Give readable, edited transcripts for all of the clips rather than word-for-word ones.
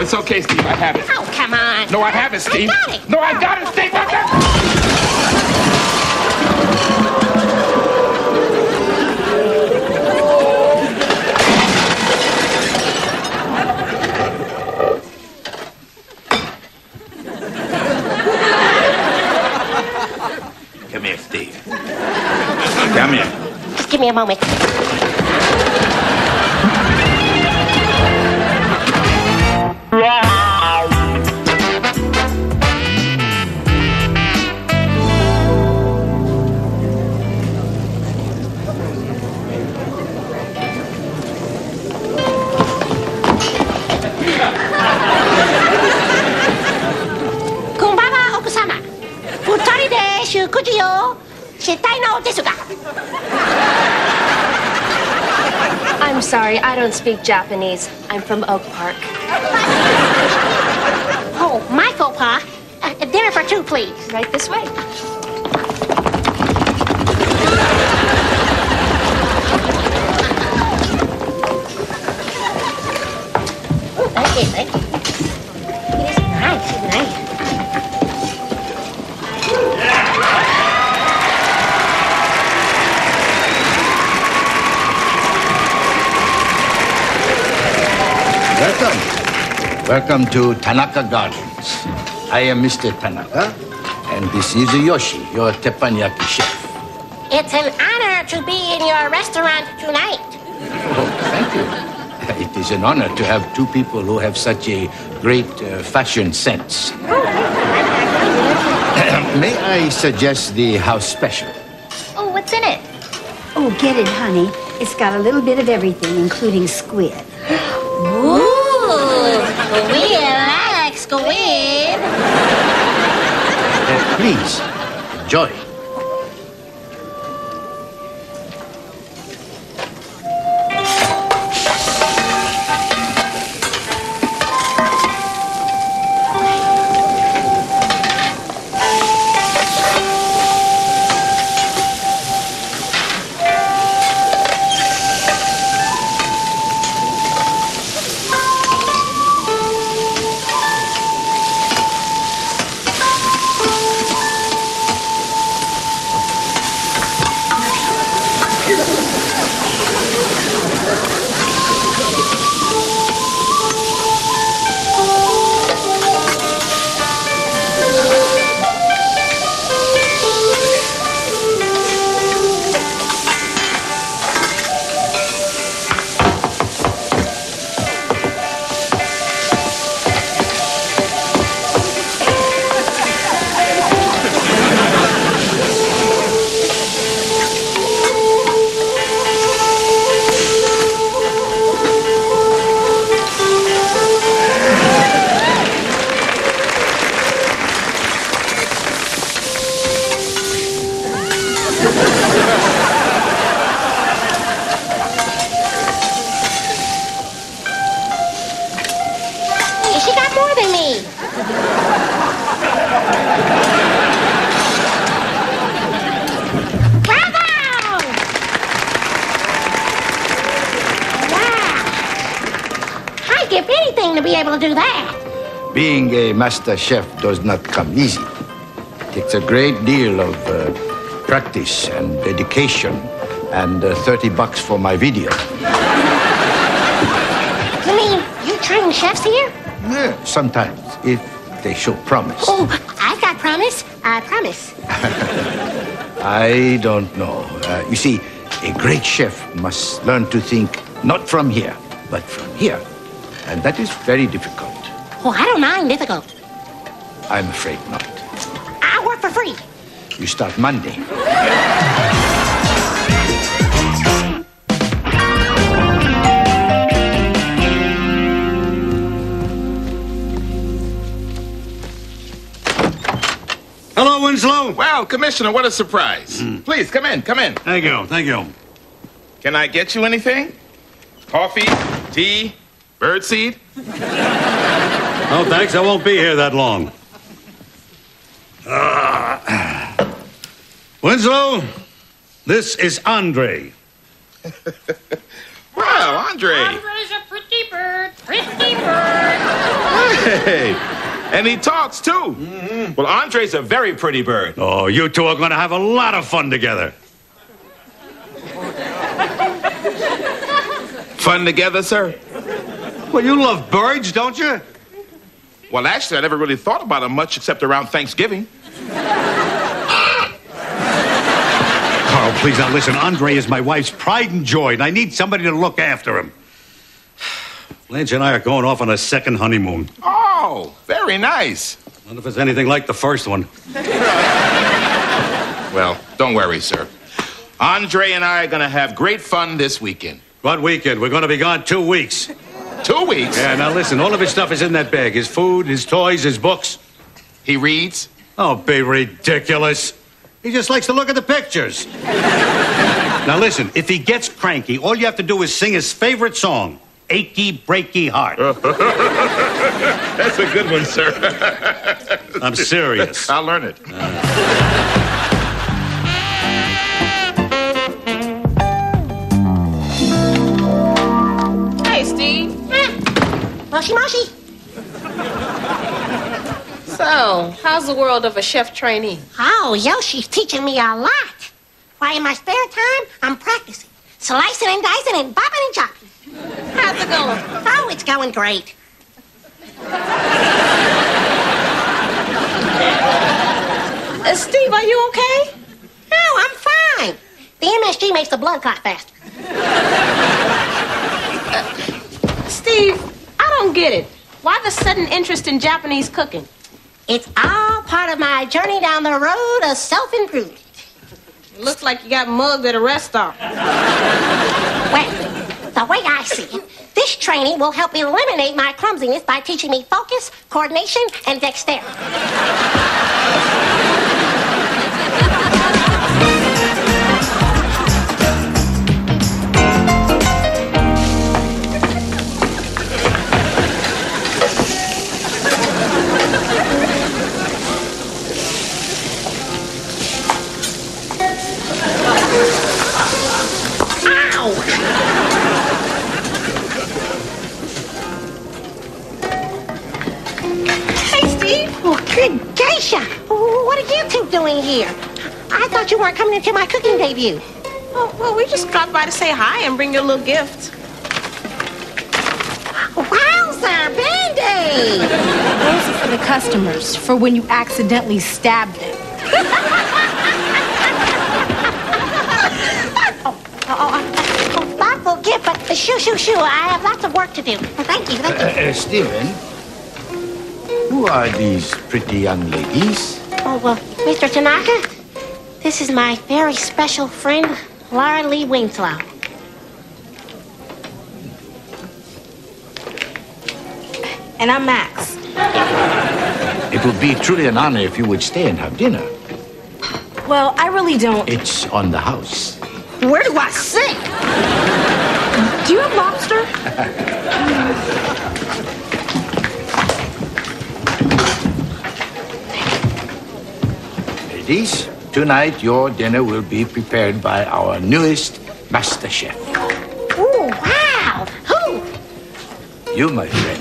It's okay, Steve. I have it. Oh, come on. No, I have it, Steve. I got it. No, I got it, Steve. Come here, Steve. Come here. Just give me a moment. I'm sorry, I don't speak Japanese. I'm from Oak Park. Oh, my faux pas. Dinner for two, please. Right this way. Thank you. It is nice, nice. Welcome to Tanaka Gardens. I am Mr. Tanaka, and this is Yoshi, your teppanyaki chef. It's an honor to be in your restaurant tonight. Oh, thank you. It is an honor to have two people who have such a great fashion sense. May I suggest the house special? Oh, what's in it? Oh, get it, honey. It's got a little bit of everything, including squid. Ooh, we like squid. Please, enjoy. She got more than me. Bravo! Wow. I'd give anything to be able to do that. Being a master chef does not come easy. It takes a great deal of practice and dedication and $30 for my video. You mean you train chefs here? Yeah, sometimes, if they show promise. Oh, I've got promise. I promise. I don't know. You see, a great chef must learn to think not from here, but from here. And that is very difficult. Oh, I don't mind difficult. I'm afraid not. I work for free. You start Monday. Hello, Winslow. Well, Commissioner, what a surprise. Please, come in, come in. Thank you. Can I get you anything? Coffee, tea, birdseed? Oh, thanks. I won't be here that long. Winslow, this is Andre. Well, Andre. Andre's a pretty bird, pretty bird. Hey, and he talks too. Well, Andre's a very pretty bird. Oh, you two are going to have a lot of fun together. Fun together, sir? Well, you love birds, don't you? Well, actually, I never really thought about him much except around Thanksgiving. Carl, please, now listen. Andre is my wife's pride and joy, and I need somebody to look after him. Blanche and I are going off on a second honeymoon. Oh, very nice. I wonder if it's anything like the first one. Well, don't worry, sir. Andre and I are going to have great fun this weekend. What weekend? We're going to be gone 2 weeks. 2 weeks? Yeah, now listen, all of his stuff is in that bag. His food, his toys, his books. He reads? Oh, be ridiculous. He just likes to look at the pictures. Now listen, if he gets cranky, all you have to do is sing his favorite song, Achy Breaky Heart. That's a good one, sir. I'm serious. I'll learn it. Hey, Steve. Moshi moshi. So, how's the world of a chef trainee? Oh, Yoshi's teaching me a lot. Why, in my spare time, I'm practicing. Slicing and dicing and bopping and chopping. How's it going? Oh, it's going great. Steve, are you okay? No, I'm fine. The MSG makes the blood clot faster. Steve, I don't get it. Why the sudden interest in Japanese cooking? It's all part of my journey down the road of self-improvement. It looks like you got mugged at a rest stop. Well, the way I see it, this training will help eliminate my clumsiness by teaching me focus, coordination, and dexterity. Good geisha! What are you two doing here? I thought you weren't coming into my cooking debut. Oh, well, we just dropped by to say hi and bring you a little gift. Wowzer, Band-Aid! Those are for the customers, for when you accidentally stab them. Thoughtful gift, but shoo. I have lots of work to do. Thank you. Stephen, who are these pretty young ladies? Oh, well, Mr. Tanaka, this is my very special friend, Laura Lee Winslow. And I'm Max. It would be truly an honor if you would stay and have dinner. Well, I really don't. It's on the house. Where do I sit? Do you have lobster? Ladies, tonight your dinner will be prepared by our newest master chef. Oh, wow! Who? You, my friend.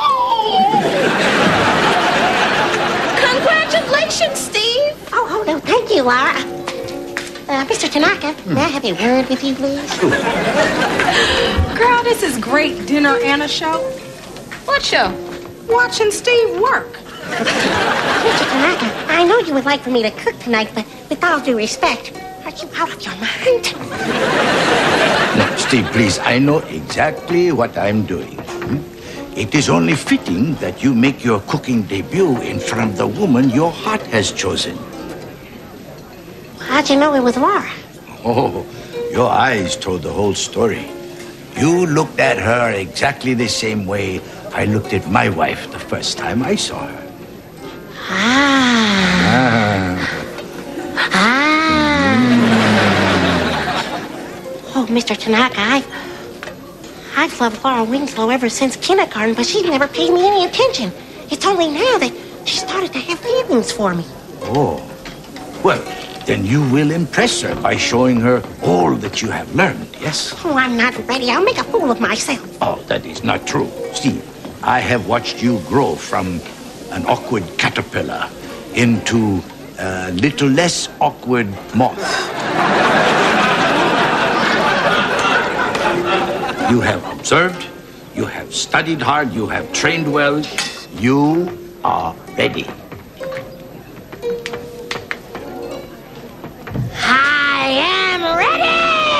Congratulations, Steve. Oh, no, thank you, Laura. Mr. Tanaka, may I have a word with you, please? Girl, this is great dinner and a show. What show? Watching Steve work. Mr. Tanaka, I know you would like for me to cook tonight, but with all due respect, are you out of your mind? Now, Steve, please, I know exactly what I'm doing. It is only fitting that you make your cooking debut in front of the woman your heart has chosen. How'd you know it was Laura? Oh, your eyes told the whole story. You looked at her exactly the same way I looked at my wife the first time I saw her. Oh, Mr. Tanaka, I've loved Laura Winslow ever since kindergarten, but she's never paid me any attention. It's only now that she started to have feelings for me. Oh, well, then you will impress her by showing her all that you have learned, yes? Oh, I'm not ready. I'll make a fool of myself. Oh, that is not true. Steve, I have watched you grow from an awkward caterpillar into a little less awkward moth. You have observed, you have studied hard, you have trained well. You are ready. I am ready!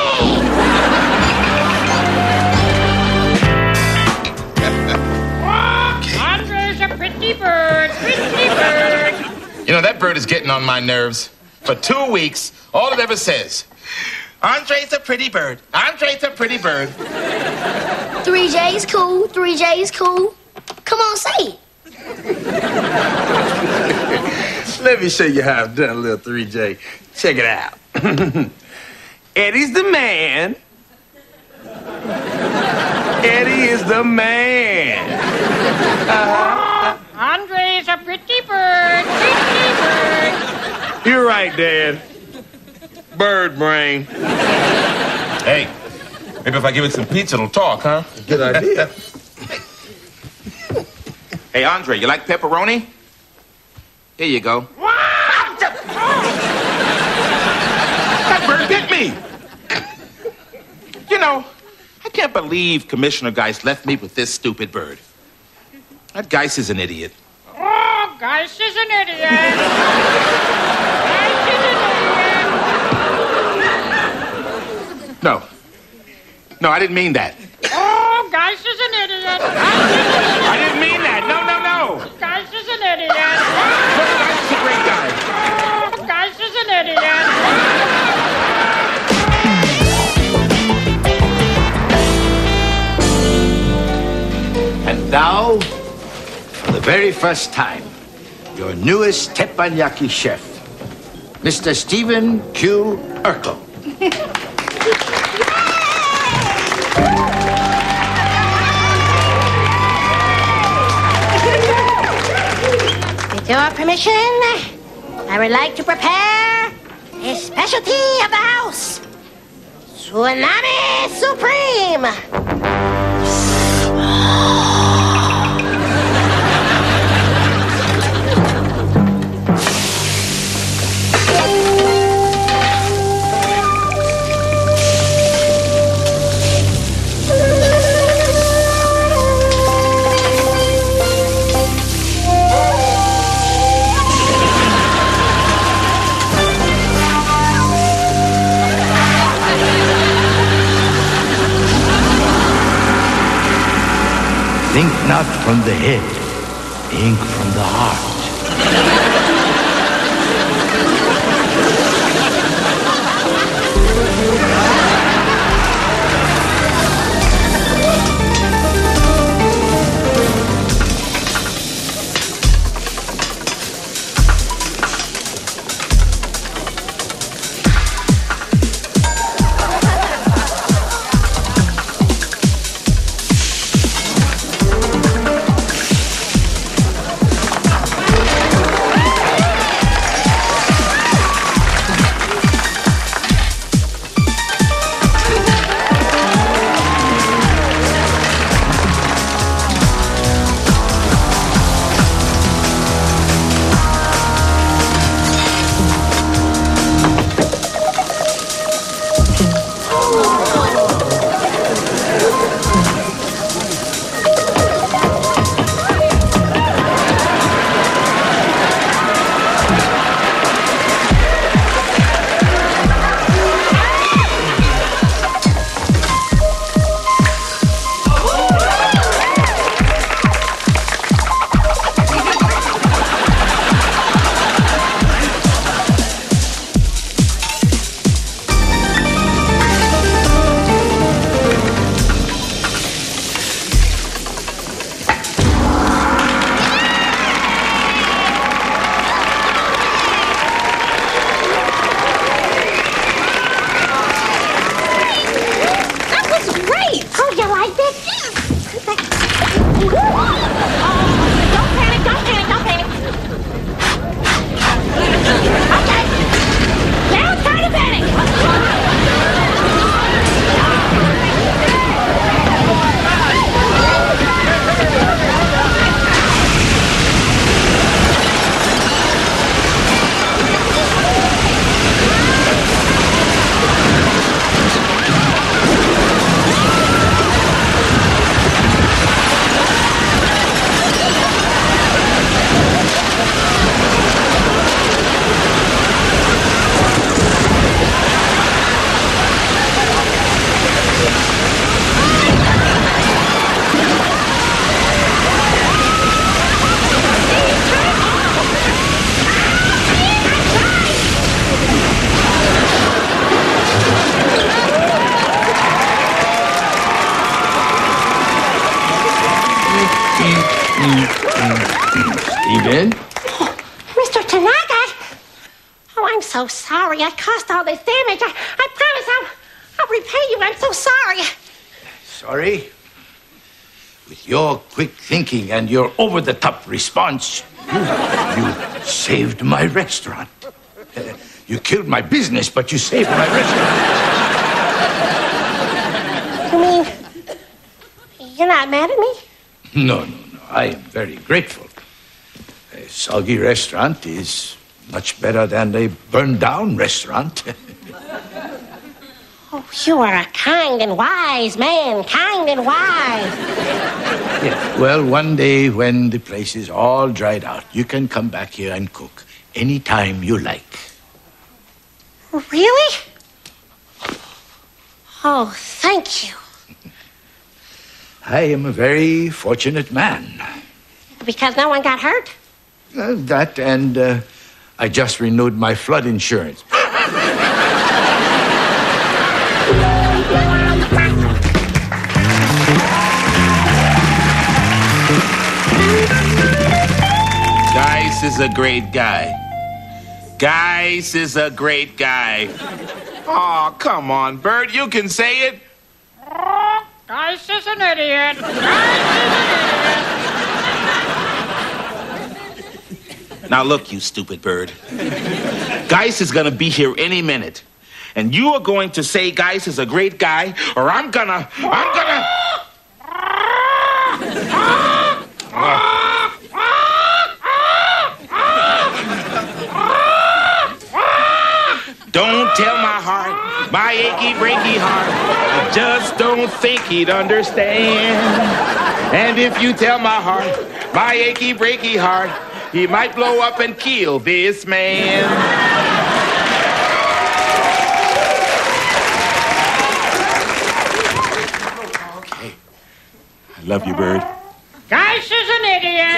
Andre's a pretty bird, pretty bird. You know, that bird is getting on my nerves. For 2 weeks, all it ever says, Andre's a pretty bird. Andre's a pretty bird. 3J's cool. 3J's cool. Come on, say it. Let me show you how I've done a little 3J. Check it out. Eddie's the man. Eddie is the man. Andre's a pretty bird, pretty bird. You're right, Dad. Bird brain. Hey, maybe if I give it some pizza, it'll talk, huh? Good idea. Hey, Andre, you like pepperoni? Here you go. That bird bit me. You know, I can't believe Commissioner Geist left me with this stupid bird. That Geist is an idiot. Oh, Geist is an idiot. Geist is an idiot. No. No, I didn't mean that. Oh, Geist is an idiot. I didn't mean that. No, no, no. Geist is an idiot. Geist is a great guy. Oh, Geist is an idiot. And now, for the very first time, your newest teppanyaki chef, Mr. Stephen Q. Urkel. With your permission, I would like to prepare a specialty of the house. Tsunami Supreme. Think not from the head, think from the heart. so sorry. I caused all this damage. I promise I'll repay you. I'm so sorry. Sorry? With your quick thinking and your over-the-top response, you saved my restaurant. You killed my business, but you saved my restaurant. You mean you're not mad at me? No. I am very grateful. A soggy restaurant is much better than a burned-down restaurant. Oh, you are a kind and wise man. Kind and wise. Yeah, well, one day when the place is all dried out, you can come back here and cook anytime you like. Really? Oh, thank you. I am a very fortunate man. Because no one got hurt? That and I just renewed my flood insurance. Geis is a great guy. Geis is a great guy. Oh, come on, Bert. You can say it. Geis is an idiot. Now look, you stupid bird. Geis is gonna be here any minute. And you are going to say Geis is a great guy, or I'm gonna... Don't tell my heart, my achy, breaky heart. I just don't think he'd understand. And if you tell my heart, my achy, breaky heart, he might blow up and kill this man. Okay. I love you, Bird. Geis is an idiot.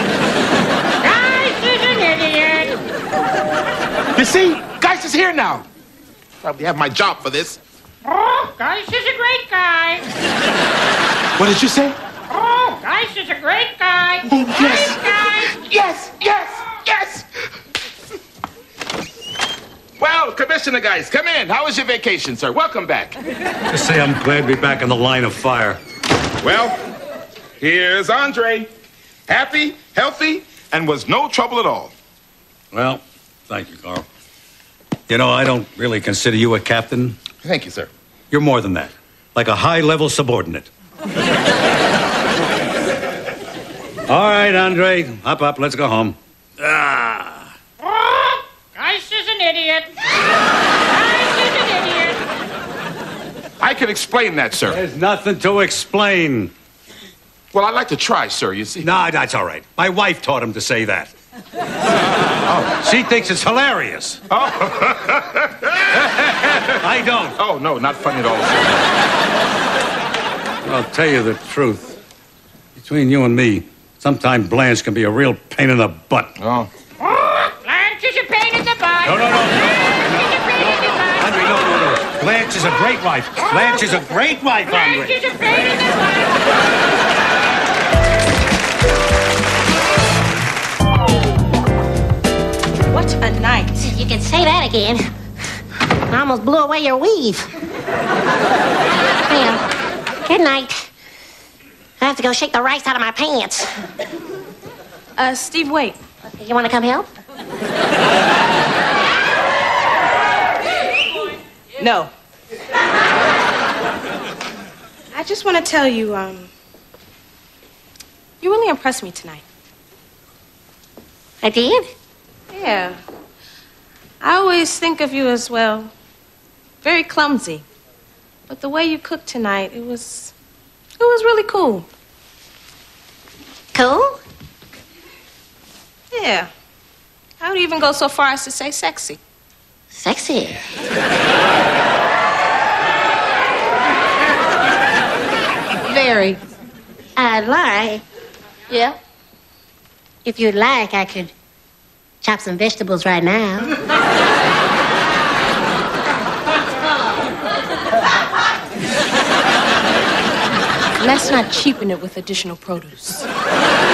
Geis is an idiot. You see? Geis is here now. Probably have my job for this. Oh, Geis is a great guy. What did you say? Oh, Geis is a great guy. Oh, yes. Great guy. Yes. Well, Commissioner Geis, come in. How was your vacation, sir? Welcome back. Just say I'm glad to be back in the line of fire. Well, here's Andre. Happy, healthy, and was no trouble at all. Well, thank you, Carl. You know, I don't really consider you a captain. Thank you, sir. You're more than that. Like a high-level subordinate. All right, Andre. Up. Let's go home. Oh, Geis is an idiot. Geis is an idiot. I can explain that, sir. There's nothing to explain. Well, I'd like to try, sir, you see. Nah, that's all right. My wife taught him to say that. Oh, she thinks it's hilarious. Oh. I don't. Oh, no, not funny at all, sir. I'll tell you the truth. Between you and me, sometimes Blanche can be a real pain in the butt. Oh. Oh, Blanche is a pain in the butt. No. Blanche is a pain in the butt. Andre, no. Blanche is a great wife. Blanche is a great wife, Blanche Andre. is a pain in the butt. What a night. You can say that again. I almost blew away your weave. Well, good night. I have to go shake the rice out of my pants. Steve, wait. You want to come help? No. I just want to tell you, you really impressed me tonight. I did? Yeah. I always think of you as, well, very clumsy. But the way you cooked tonight, it was really cool. Cool? Yeah. I would even go so far as to say sexy. Sexy. Very. Laura. Yeah? If you'd like, I could chop some vegetables right now. Let's not cheapen it with additional produce.